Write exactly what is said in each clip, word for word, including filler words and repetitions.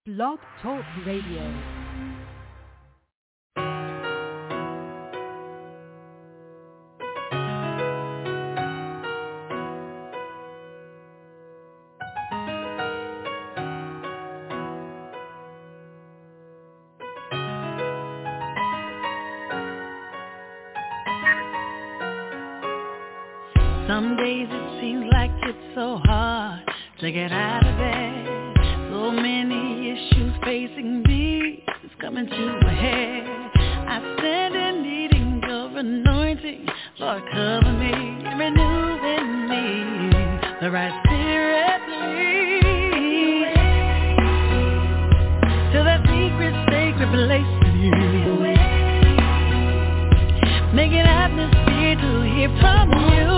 Blog Talk Radio. Some days it seems like it's so hard to get out of bed. So many issues facing me, it's coming to a head. I stand in needing your anointing, Lord, cover me, renew in me the right spirit, lead to that secret, sacred place with you. Make an atmosphere to hear from you.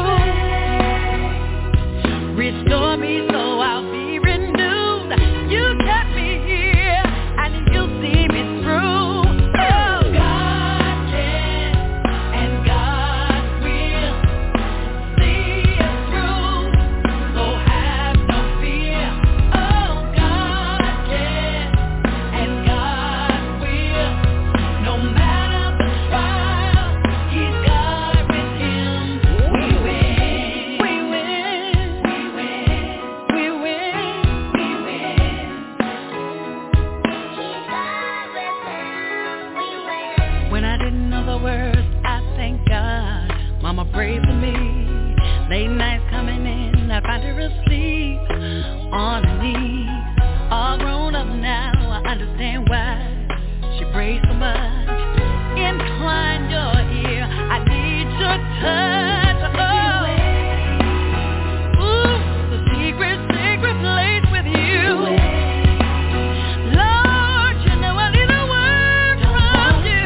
Restore me so I'll be renewed. You kept me here and you'll see me through. Oh, God can and God will see us through. So have no fear. Oh, God can and God will. No matter the trial, He's God with Him. We win. We win. When I didn't know the words, I thank God. Mama prayed for me. Late nights coming in, I find her asleep on her knees. All grown up now, I understand why she prays so much. Incline your ear, I need your touch. Oh, ooh, the secret, sacred place with you. Lord, you know I need a word from you.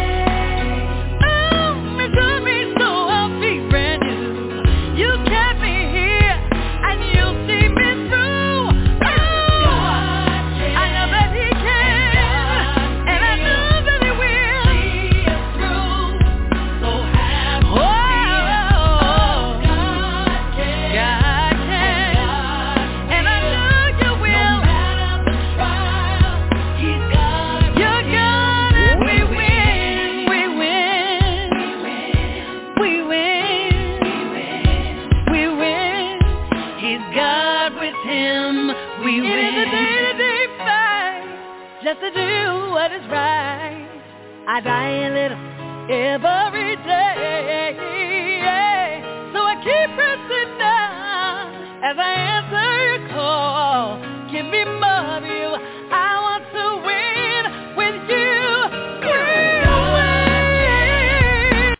Oh, restore me so I'll be brand new. You kept me here and you'll see me through. Oh, I know that He can and I know that He will see us through. So have no fear. God can, God can, and I know You will. No matter the trial, He's God. You're God and we win, we win, we win, we win. He's God with Him, we win. It is a day-to-day fight, just to do what is right. I die a little every day, so I keep pressing down as I answer your call. Give me more of You. I want to win with You. Win, win.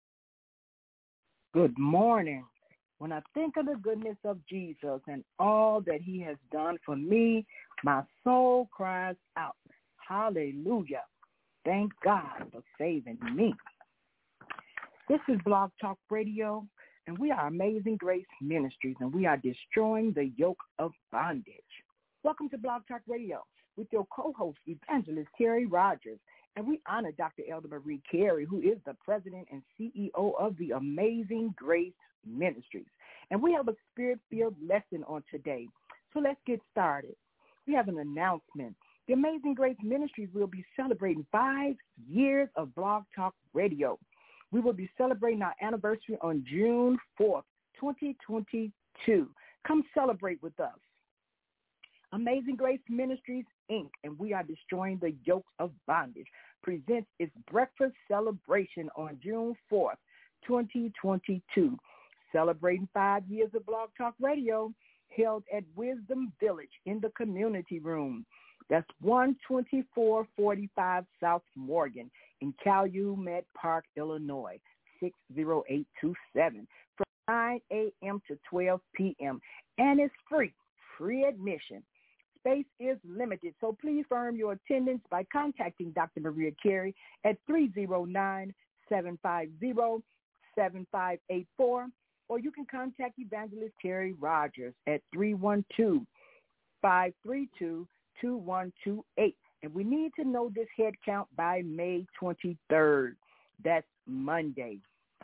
Good morning. When I think of the goodness of Jesus and all that He has done for me, my soul cries out, hallelujah. Thank God for saving me. This is Blog Talk Radio, and we are Amazing Grace Ministries, and we are destroying the yoke of bondage. Welcome to Blog Talk Radio with your co-host, Evangelist Terry Rogers. And we honor Doctor Elder Marie Carey, who is the president and C E O of the Amazing Grace Ministries. And we have a spirit-filled lesson on today. So let's get started. We have an announcement. The Amazing Grace Ministries will be celebrating five years of Blog Talk Radio. We will be celebrating our anniversary on June fourth, twenty twenty-two. Come celebrate with us. Amazing Grace Ministries, Incorporated, and we are destroying the yokes of bondage, presents its breakfast celebration on June fourth, twenty twenty-two. Celebrating five years of Blog Talk Radio, held at Wisdom Village in the community room. That's one twenty-four forty-five South Morgan in Calumet Park, Illinois, six zero eight two seven, from nine a.m. to twelve p.m. And it's free, free admission. Space is limited, so please firm your attendance by contacting Doctor Maria Carey at three zero nine, seven five zero, seven five eight four, or you can contact Evangelist Terry Rogers at three one two, five three two, two one two eight. And we need to know this head count by May twenty-third. That's Monday.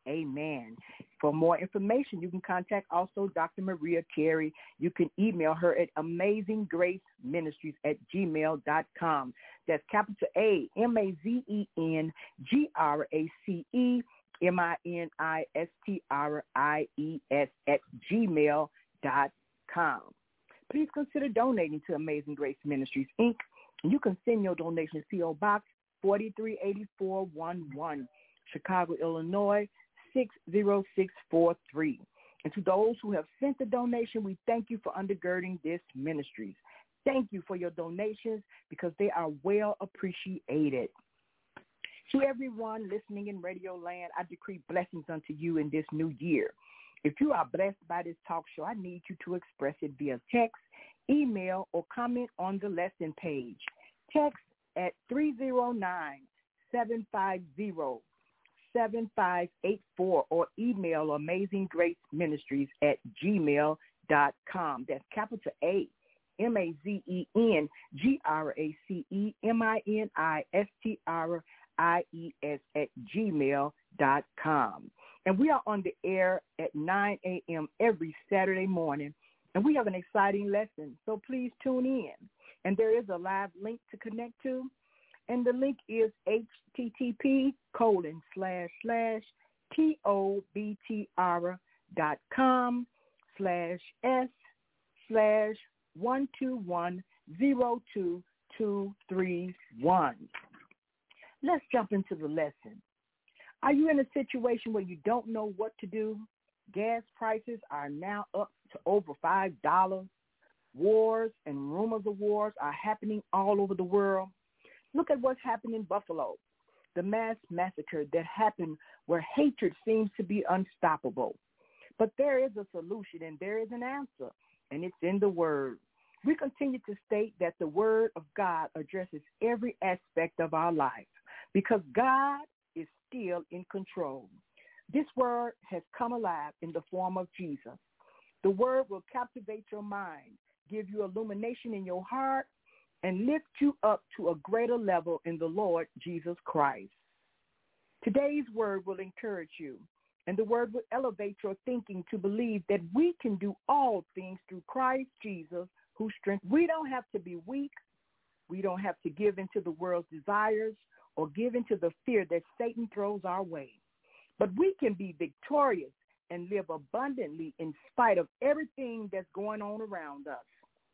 Amen. For more information, you can contact also Doctor Maria Carey. You can email her at amazing grace ministries at gmail dot com. That's capital A, M A Z E N G R A C E M I N I S T R I E S at gmail dot com. Please consider donating to Amazing Grace Ministries, Incorporated. You can send your donation to P O. Box forty-three eighty-four eleven, Chicago, Illinois, six zero six four three. And to those who have sent the donation, we thank you for undergirding this ministries. Thank you for your donations because they are well appreciated. To everyone listening in Radio Land, I decree blessings unto you in this new year. If you are blessed by this talk show, I need you to express it via text, email, or comment on the lesson page. Text at three oh nine, seven five zero, seven five eight four or email Amazing Grace Ministries at gmail dot com. That's capital A, M A Z E N G R A C E M I N I S T R I E S at gmail dot com. And we are on the air at nine a.m. every Saturday morning, and we have an exciting lesson, so please tune in. And there is a live link to connect to, and the link is http colon slash slash tobtr dot com slash s slash one two one zero two two three one. Let's jump into the lesson. Are you in a situation where you don't know what to do? Gas prices are now up to over five dollars. Wars and rumors of wars are happening all over the world. Look at what's happened in Buffalo, the mass massacre that happened where hatred seems to be unstoppable. But there is a solution and there is an answer, and it's in the Word. We continue to state that the Word of God addresses every aspect of our life because God is still in control. This Word has come alive in the form of Jesus. The Word will captivate your mind, give you illumination in your heart, and lift you up to a greater level in the Lord Jesus Christ. Today's Word will encourage you, and the Word will elevate your thinking to believe that we can do all things through Christ Jesus, who strengthens. We don't have to be weak. We don't have to give into the world's desires or give into the fear that Satan throws our way. But we can be victorious and live abundantly in spite of everything that's going on around us.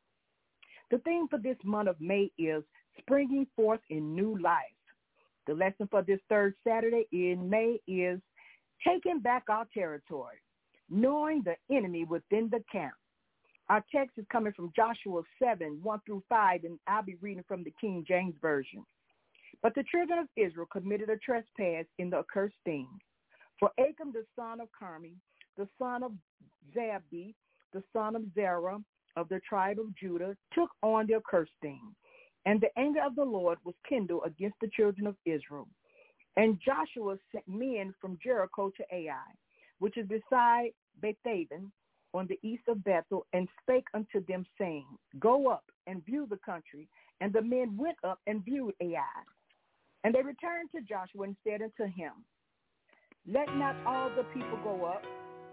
The theme for this month of May is springing forth in new life. The lesson for this third Saturday in May is taking back our territory, knowing the enemy within the camp. Our text is coming from Joshua seven, one through five, and I'll be reading from the King James Version. But the children of Israel committed a trespass in the accursed thing. For Achan, the son of Carmi, the son of Zabdi, the son of Zerah, of the tribe of Judah, took on the accursed thing. And the anger of the Lord was kindled against the children of Israel. And Joshua sent men from Jericho to Ai, which is beside Bethaven, on the east of Bethel, and spake unto them, saying, Go up and view the country. And the men went up and viewed Ai. And they returned to Joshua and said unto him, Let not all the people go up.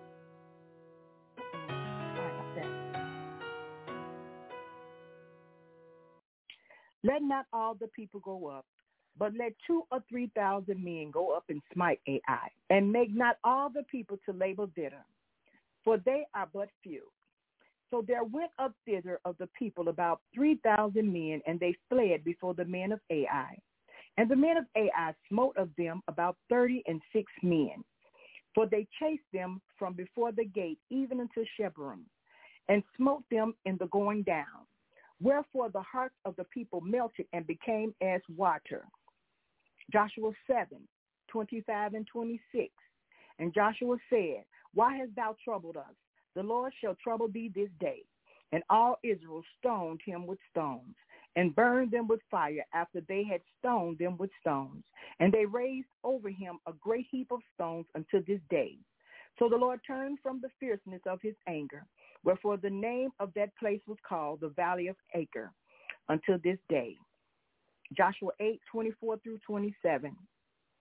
Let not all the people go up, but let two or three thousand men go up and smite Ai, and make not all the people to labor thither, for they are but few. So there went up thither of the people about three thousand men, and they fled before the men of Ai. And the men of Ai smote of them about thirty and six men, for they chased them from before the gate even unto Shebarim, and smote them in the going down. Wherefore the hearts of the people melted and became as water. Joshua seven, twenty-five and twenty-six. And Joshua said, Why hast thou troubled us? The Lord shall trouble thee this day. And all Israel stoned him with stones, and burned them with fire after they had stoned them with stones. And they raised over him a great heap of stones unto this day. So the Lord turned from the fierceness of his anger, wherefore the name of that place was called the Valley of Acre until this day. Joshua eight, twenty-four through twenty-seven.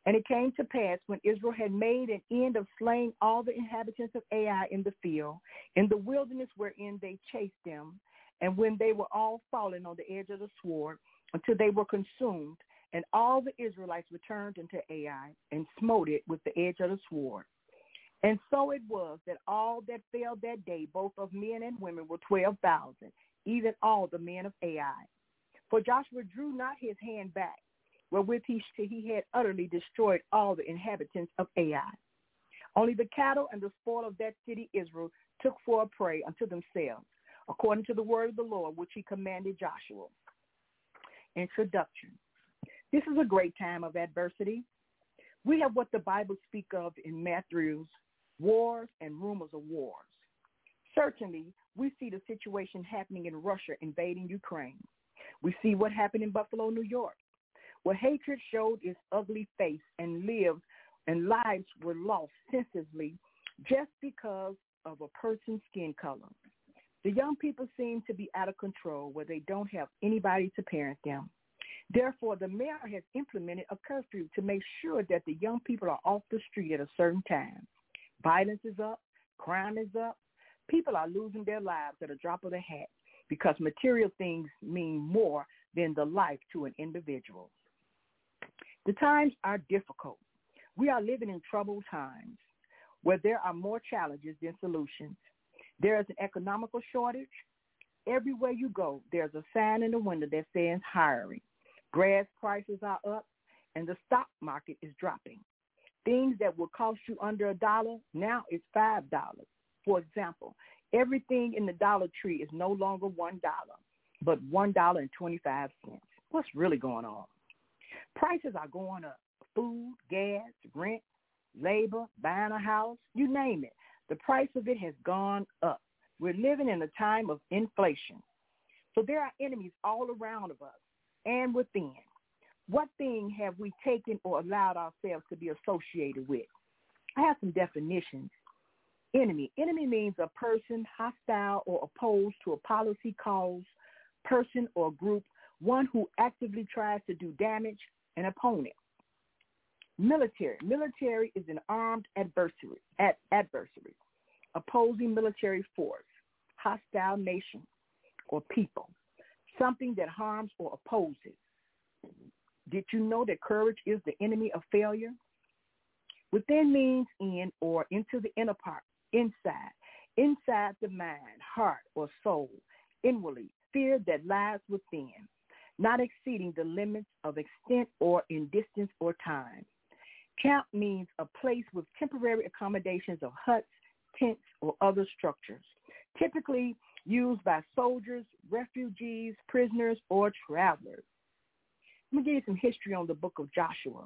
And it came to pass when Israel had made an end of slaying all the inhabitants of Ai in the field, in the wilderness wherein they chased them, and when they were all fallen on the edge of the sword, until they were consumed, and all the Israelites returned unto Ai, and smote it with the edge of the sword. And so it was that all that fell that day, both of men and women, were twelve thousand, even all the men of Ai. For Joshua drew not his hand back, wherewith he, he had utterly destroyed all the inhabitants of Ai. Only the cattle and the spoil of that city Israel took for a prey unto themselves, according to the word of the Lord, which he commanded Joshua. Introduction. This is a great time of adversity. We have what the Bible speaks of in Matthew's wars and rumors of wars. Certainly, we see the situation happening in Russia invading Ukraine. We see what happened in Buffalo, New York, where hatred showed its ugly face and lived and lives were lost senselessly just because of a person's skin color. The young people seem to be out of control where they don't have anybody to parent them. Therefore, the mayor has implemented a curfew to make sure that the young people are off the street at a certain time. Violence is up. Crime is up. People are losing their lives at a drop of the hat because material things mean more than the life to an individual. The times are difficult. We are living in troubled times where there are more challenges than solutions. There is an economical shortage. Everywhere you go, there's a sign in the window that says hiring. Grass prices are up, and the stock market is dropping. Things that would cost you under a dollar, now it's five dollars. For example, everything in the Dollar Tree is no longer one dollar, but one dollar and twenty-five cents. What's really going on? Prices are going up. Food, gas, rent, labor, buying a house, you name it. The price of it has gone up. We're living in a time of inflation. So there are enemies all around of us and within. What thing have we taken or allowed ourselves to be associated with? I have some definitions. Enemy. Enemy means a person hostile or opposed to a policy, cause, person, or group, one who actively tries to do damage, an opponent. Military. Military is an armed adversary, ad, adversary, opposing military force, hostile nation or people, something that harms or opposes. Did you know that courage is the enemy of failure? Within means in or into the inner part, inside, inside the mind, heart, or soul, inwardly, fear that lies within, not exceeding the limits of extent or in distance or time. Camp means a place with temporary accommodations of huts, tents, or other structures, typically used by soldiers, refugees, prisoners, or travelers. Let me give you some history on the book of Joshua.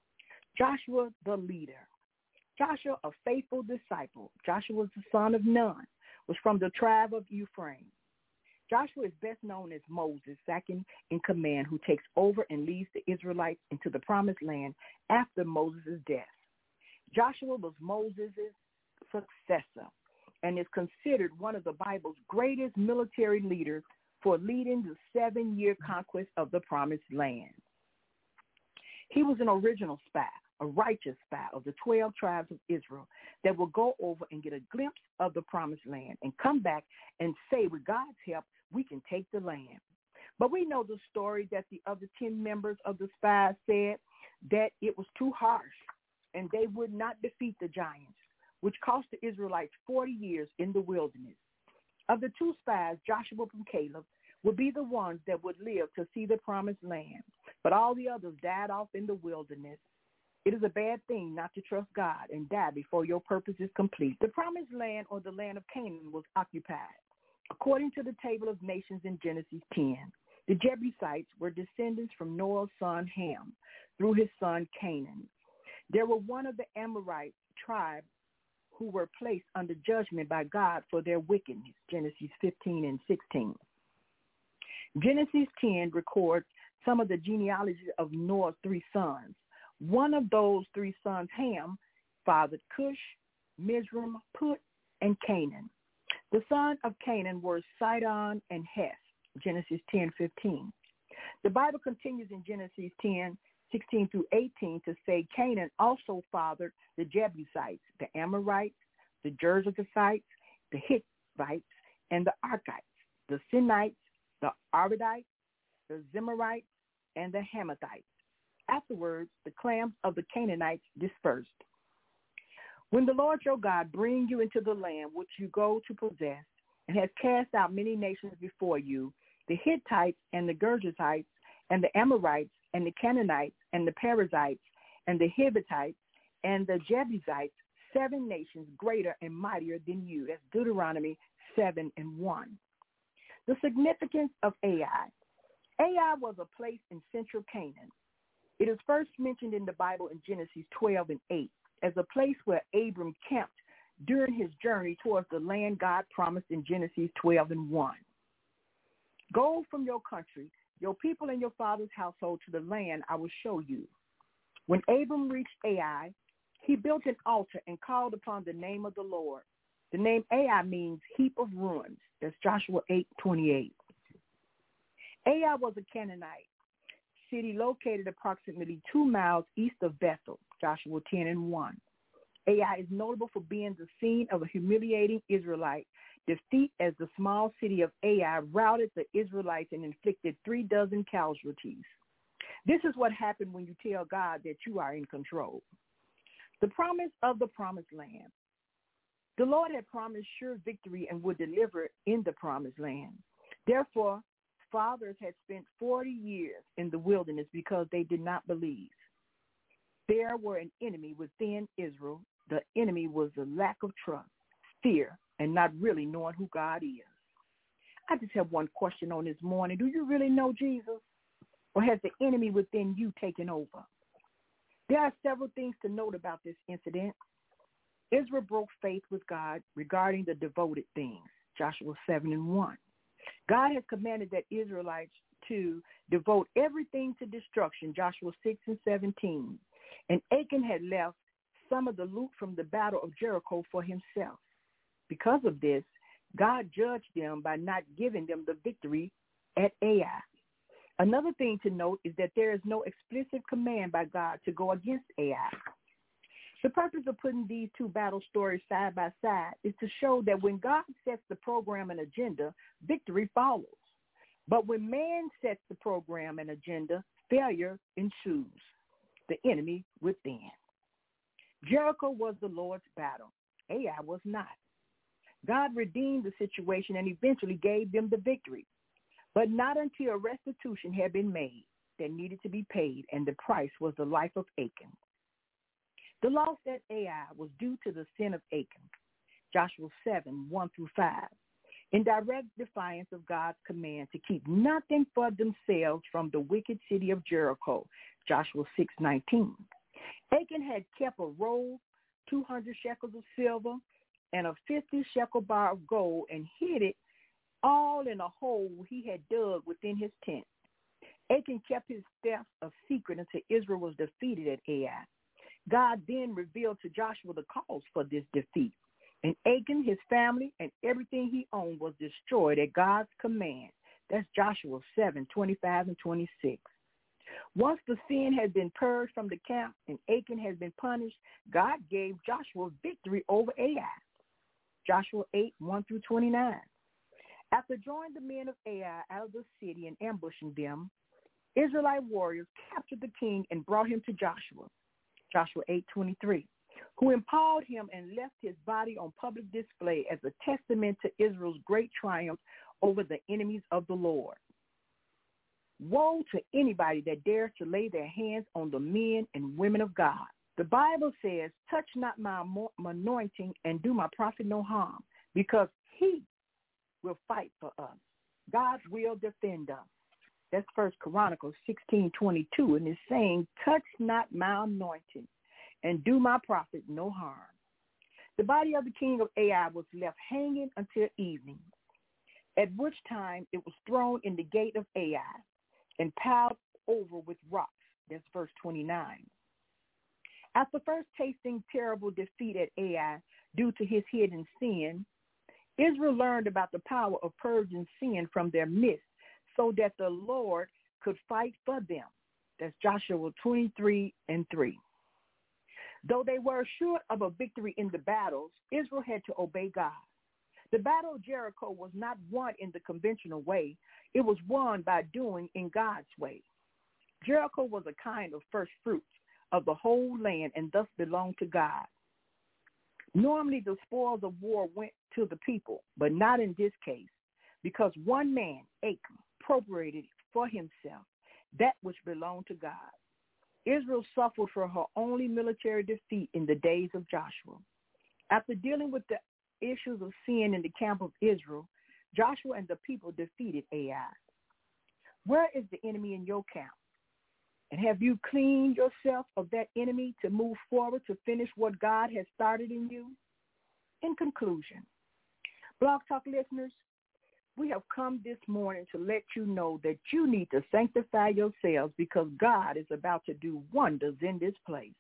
Joshua, the leader. Joshua, a faithful disciple. Joshua was the son of Nun, was from the tribe of Ephraim. Joshua is best known as Moses, second in command, who takes over and leads the Israelites into the promised land after Moses' death. Joshua was Moses' successor and is considered one of the Bible's greatest military leaders for leading the seven-year conquest of the promised land. He was an original spy, a righteous spy of the twelve tribes of Israel that will go over and get a glimpse of the promised land and come back and say, with God's help, we can take the land. But we know the story that the other ten members of the spies said that it was too harsh and they would not defeat the giants, which cost the Israelites forty years in the wilderness. Of the two spies, Joshua and Caleb would be the ones that would live to see the promised land, but all the others died off in the wilderness. It is a bad thing not to trust God and die before your purpose is complete. The promised land, or the land of Canaan, was occupied. According to the table of nations in Genesis ten, the Jebusites were descendants from Noah's son Ham through his son Canaan. They were one of the Amorite tribe who were placed under judgment by God for their wickedness, Genesis fifteen and sixteen. Genesis ten records some of the genealogies of Noah's three sons. One of those three sons, Ham, fathered Cush, Mizraim, Put, and Canaan. The sons of Canaan were Sidon and Heth, Genesis ten fifteen. The Bible continues in Genesis ten sixteen through eighteen, to say Canaan also fathered the Jebusites, the Amorites, the Girgashites, the Hittites, and the Archites, the Sinites, the Arvadites, the Zemarites, and the Hamathites. Afterwards, the clans of the Canaanites dispersed. When the Lord your God bring you into the land which you go to possess, and has cast out many nations before you, the Hittites and the Girgashites, and the Amorites, and the Canaanites, and the Perizzites, and the Hivites, and the Jebusites, seven nations greater and mightier than you. That's Deuteronomy seven and one. The significance of Ai. Ai was a place in central Canaan. It is first mentioned in the Bible in Genesis twelve and eight as a place where Abram camped during his journey towards the land God promised in Genesis twelve and one. Go from your country, your people and your father's household to the land I will show you. When Abram reached Ai, he built an altar and called upon the name of the Lord. The name Ai means heap of ruins. That's Joshua eight twenty-eight. Ai was a Canaanite city located approximately two miles east of Bethel, Joshua ten and one. Ai is notable for being the scene of a humiliating Israelite defeat, as the small city of Ai routed the Israelites and inflicted three dozen casualties. This is what happened when you tell God that you are in control. The promise of the promised land. The Lord had promised sure victory and would deliver in the promised land. Therefore, fathers had spent forty years in the wilderness because they did not believe. There were an enemy within Israel. The enemy was the lack of trust, fear, and not really knowing who God is. I just have one question on this morning. Do you really know Jesus? Or has the enemy within you taken over? There are several things to note about this incident. Israel broke faith with God regarding the devoted things, Joshua seven and one. God has commanded that Israelites to devote everything to destruction, Joshua six and seventeen. And Achan had left some of the loot from the battle of Jericho for himself. Because of this, God judged them by not giving them the victory at Ai. Another thing to note is that there is no explicit command by God to go against Ai. The purpose of putting these two battle stories side by side is to show that when God sets the program and agenda, victory follows. But when man sets the program and agenda, failure ensues. The enemy within. Jericho was the Lord's battle. Ai was not. God redeemed the situation and eventually gave them the victory, but not until restitution had been made that needed to be paid, and the price was the life of Achan. The loss at Ai was due to the sin of Achan, Joshua seven, one through five, in direct defiance of God's command to keep nothing for themselves from the wicked city of Jericho, Joshua six nineteen. Achan had kept a roll, two hundred shekels of silver, and a fifty shekel bar of gold, and hid it all in a hole he had dug within his tent. Achan kept his theft a secret until Israel was defeated at Ai. God then revealed to Joshua the cause for this defeat, and Achan, his family, and everything he owned was destroyed at God's command. That's Joshua seven, twenty-five and twenty-six. Once the sin had been purged from the camp and Achan had been punished, God gave Joshua victory over Ai. Joshua eight, one through twenty-nine. After drawing the men of Ai out of the city and ambushing them, Israelite warriors captured the king and brought him to Joshua, Joshua eight, twenty-three, who impaled him and left his body on public display as a testament to Israel's great triumph over the enemies of the Lord. Woe to anybody that dares to lay their hands on the men and women of God. The Bible says, touch not my anointing and do my prophet no harm, because he will fight for us. God will defend us. That's First Chronicles sixteen twenty-two, and it's saying, touch not my anointing and do my prophet no harm. The body of the king of Ai was left hanging until evening, at which time it was thrown in the gate of Ai and piled over with rocks. That's verse twenty-nine. After first tasting terrible defeat at Ai due to his hidden sin, Israel learned about the power of purging sin from their midst so that the Lord could fight for them. That's Joshua twenty-three and three. Though they were assured of a victory in the battles, Israel had to obey God. The battle of Jericho was not won in the conventional way. It was won by doing in God's way. Jericho was a kind of first fruits of the whole land and thus belonged to God. Normally, the spoils of war went to the people, but not in this case, because one man, Achan, appropriated for himself that which belonged to God. Israel suffered for her only military defeat in the days of Joshua. After dealing with the issues of sin in the camp of Israel, Joshua and the people defeated Ai. Where is the enemy in your camp? And have you cleaned yourself of that enemy to move forward to finish what God has started in you? In conclusion, Blog Talk listeners, we have come this morning to let you know that you need to sanctify yourselves because God is about to do wonders in this place.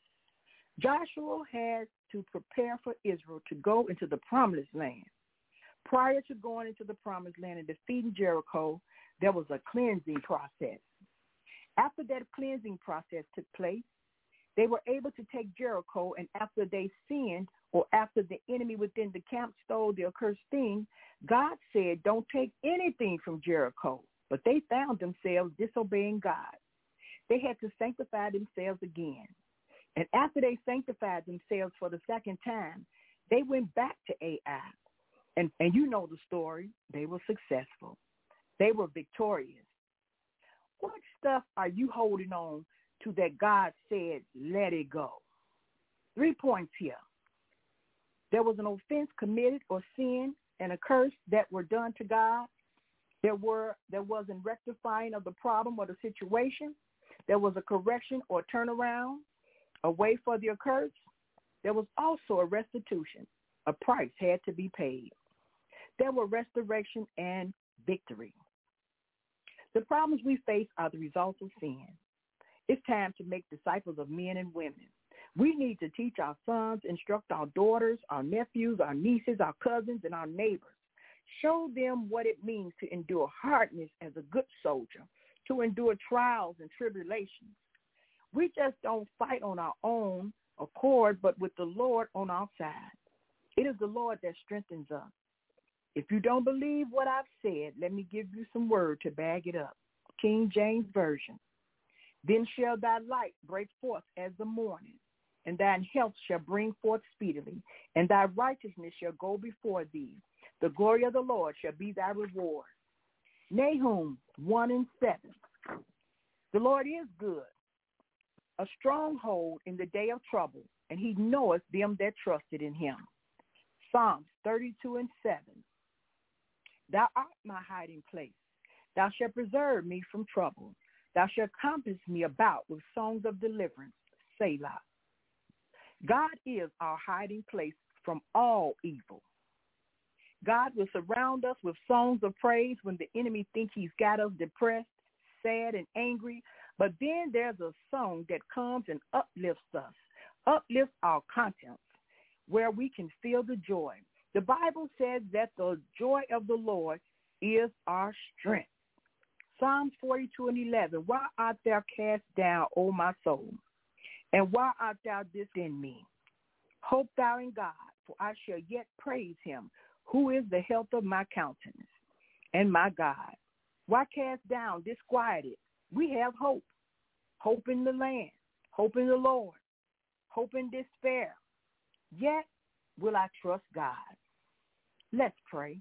Joshua had to prepare for Israel to go into the promised land. Prior to going into the promised land and defeating Jericho, there was a cleansing process. After that cleansing process took place, they were able to take Jericho, and after they sinned or after the enemy within the camp stole the accursed thing, God said, don't take anything from Jericho. But they found themselves disobeying God. They had to sanctify themselves again. And after they sanctified themselves for the second time, they went back to Ai. And, and you know the story. They were successful. They were victorious. What stuff are you holding on to that God said, let it go? Three points here. There was an offense committed or sin and a curse that were done to God. There were there wasn't rectifying of the problem or the situation. There was a correction or turnaround, a way for the curse. There was also a restitution. A price had to be paid. There were restoration and victory. The problems we face are the results of sin. It's time to make disciples of men and women. We need to teach our sons, instruct our daughters, our nephews, our nieces, our cousins, and our neighbors. Show them what it means to endure hardness as a good soldier, to endure trials and tribulations. We just don't fight on our own accord, but with the Lord on our side. It is the Lord that strengthens us. If you don't believe what I've said, let me give you some word to bag it up. King James Version. Then shall thy light break forth as the morning, and thine health shall bring forth speedily, and thy righteousness shall go before thee. The glory of the Lord shall be thy reward. Nahum one and seven. The Lord is good, a stronghold in the day of trouble, and he knoweth them that trusted in him. Psalms thirty-two and seven. Thou art my hiding place. Thou shalt preserve me from trouble. Thou shalt compass me about with songs of deliverance. Selah. God is our hiding place from all evil. God will surround us with songs of praise when the enemy thinks he's got us depressed, sad, and angry. But then there's a song that comes and uplifts us, uplifts our conscience, where we can feel the joy. The Bible says that the joy of the Lord is our strength. Psalms forty-two and eleven. Why art thou cast down, O my soul? And why art thou dismayed me? Hope thou in God, for I shall yet praise him, who is the health of my countenance and my God. Why cast down, disquieted? We have hope. Hope in the land, hope in the Lord, hope in despair. Yet will I trust God. Let's pray.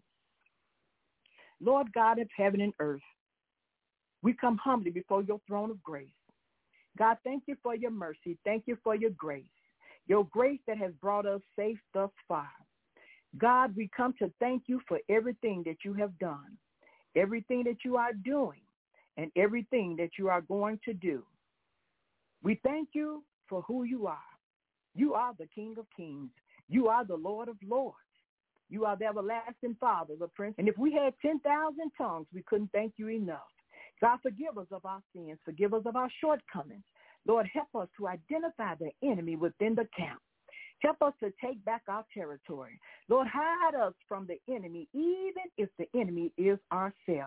Lord God of heaven and earth, we come humbly before your throne of grace. God, thank you for your mercy. Thank you for your grace, your grace that has brought us safe thus far. God, we come to thank you for everything that you have done, everything that you are doing, and everything that you are going to do. We thank you for who you are. You are the King of kings. You are the Lord of lords. You are the everlasting Father, the Prince. And if we had ten thousand tongues, we couldn't thank you enough. God, forgive us of our sins. Forgive us of our shortcomings. Lord, help us to identify the enemy within the camp. Help us to take back our territory. Lord, hide us from the enemy, even if the enemy is ourselves.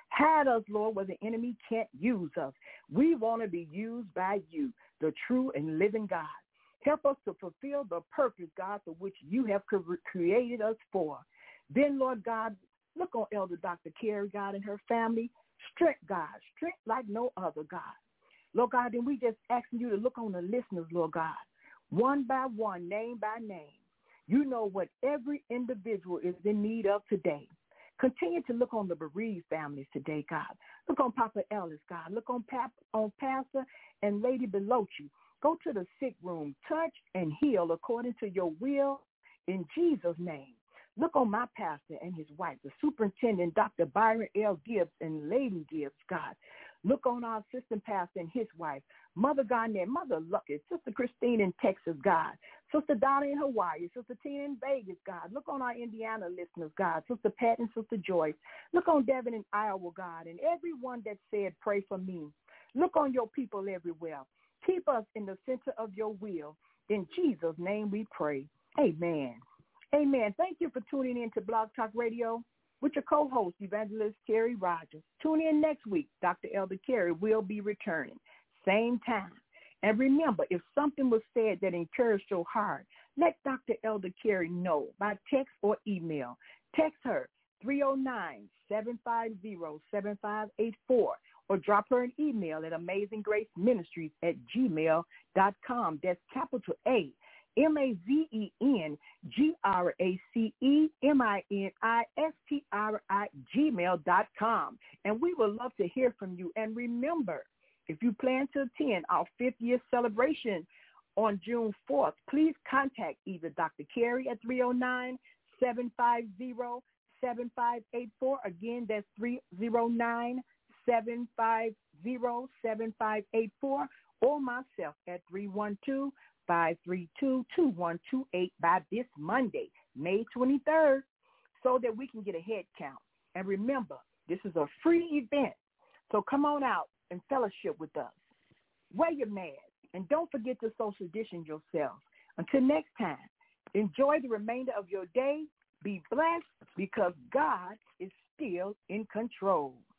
Hide us, Lord, where the enemy can't use us. We want to be used by you, the true and living God. Help us to fulfill the purpose, God, for which you have created us for. Then, Lord God, look on Elder Doctor Carey, God, and her family. Strength, God, strength like no other, God. Lord God, then we just asking you to look on the listeners, Lord God, one by one, name by name. You know what every individual is in need of today. Continue to look on the bereaved families today, God. Look on Papa Ellis, God. Look on, Pap- on Pastor and Lady Belochi. Go to the sick room, touch and heal according to your will in Jesus' name. Look on my pastor and his wife, the superintendent, Doctor Byron L. Gibbs and Lady Gibbs, God. Look on our assistant pastor and his wife, Mother Garnett, Mother Luckett, Sister Christine in Texas, God. Sister Donna in Hawaii, Sister Tina in Vegas, God. Look on our Indiana listeners, God. Sister Pat and Sister Joyce. Look on Devin in Iowa, God, and everyone that said, pray for me. Look on your people everywhere. Keep us in the center of your will. In Jesus' name we pray. Amen. Amen. Thank you for tuning in to Blog Talk Radio with your co-host, Evangelist Terry Rogers. Tune in next week. Doctor Elder Carey will be returning. Same time. And remember, if something was said that encouraged your heart, let Doctor Elder Carey know by text or email. Text her three oh nine, seven five zero, seven five eight four or drop her an email at amazing grace ministries at gmail dot com. That's capital A. M A Z E N G R A C E M I N I S T R I gmail dot com. And we would love to hear from you. And remember, if you plan to attend our fiftieth celebration on June fourth, please contact either Doctor Carey at three oh nine, seven five zero, seven five eight four. Again, that's three oh nine, seven five zero, seven five eight four, or myself at three one two, five three two, two one two eight by this Monday, May twenty-third, so that we can get a head count. And remember, this is a free event, so come on out and fellowship with us. Wear your mask, and don't forget to social distance yourself. Until next time, enjoy the remainder of your day. Be blessed, because God is still in control.